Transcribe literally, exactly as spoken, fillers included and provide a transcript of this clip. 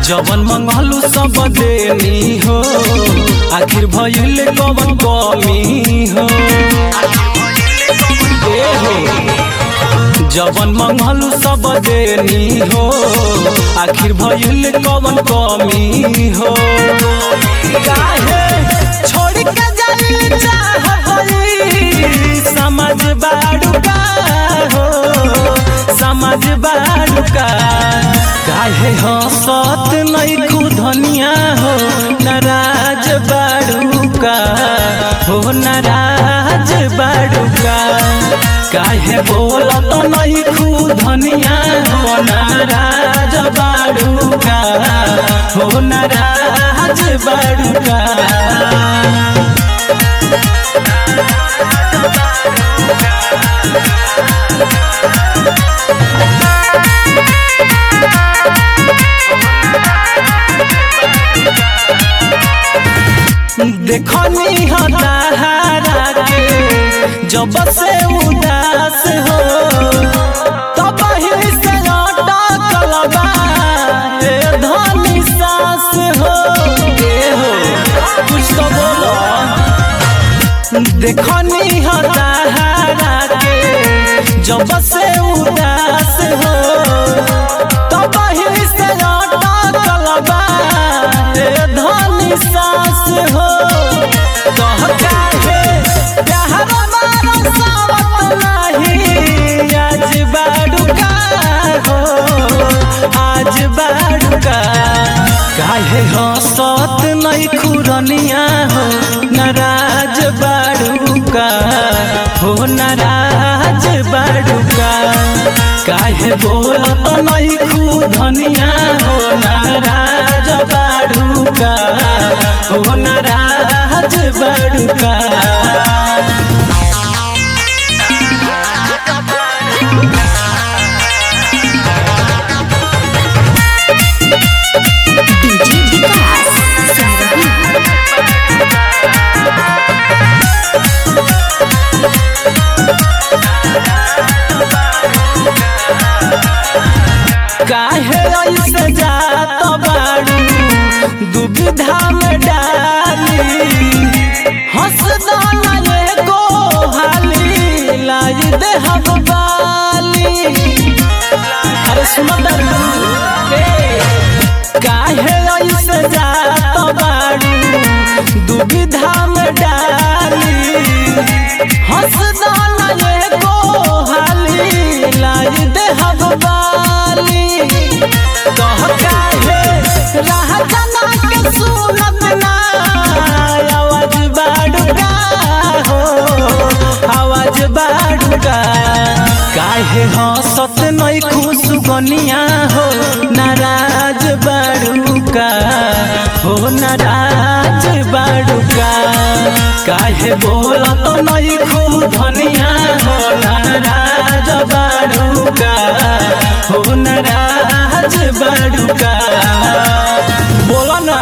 जवन मंगलू सब देनी हो, आखिर भइल कवन कमी हो। ए हो जवन मंगलू सब देनी हो, आखिर भइल कवन कमी हो। काहे छोड़ के जाइल चाहबई समझ बाड़ुका हो, समझ बाड़ुका। काहे हंसत नइखु धनिया हो, नाराज बाड़ुका हो, नाराज बाड़ुका। काहे बोलत नइखु धनिया हो, नाराज बाड़ुका हो, नाराज बाड़ुका। देखनी हो तारा के जब से उदास हो, तब ही से अटकल बा ए धनी सास हो। ए हो कुछ तो बोलो। देखनी हो तारा के जब से उदास हो, तब ही से अटकल बा ए धनी सास हो। कह काहे प्यार मारो सावत नहीं, आज बाड़ुका हो, आज बाड़ुका। काहे हंसत नइखु रनिया हो, नाराज बाड़ुका हो, नाराज बाड़ुका। काहे बोलत नइखु धनिया हो, नाराज बाड़ुका हो, नाराज बाड़ुका। काहे ऐसे जात बाड़ू दुविधा में डाली, हंस दाना एगो हाली लाई दे हम बाली। अरे सुनो दर्दू, काहे ऐसे जात बाड़ू दुविधा में डाली, हंस दाना एगो हाली लाई दे हम बाली। कह काहे राह जना के सुनत ना, आवाज बाड़ुका हो, आवाज बाड़ुका। काहे हंसत नइखु सुगनिया हो, नाराज बाड़ुका हो, नाराज बाड़ुका। काहे बोलत नइखु धनिया हो, नाराज बाड़ुका हो, नाराज बाड़ुका। बोला ना।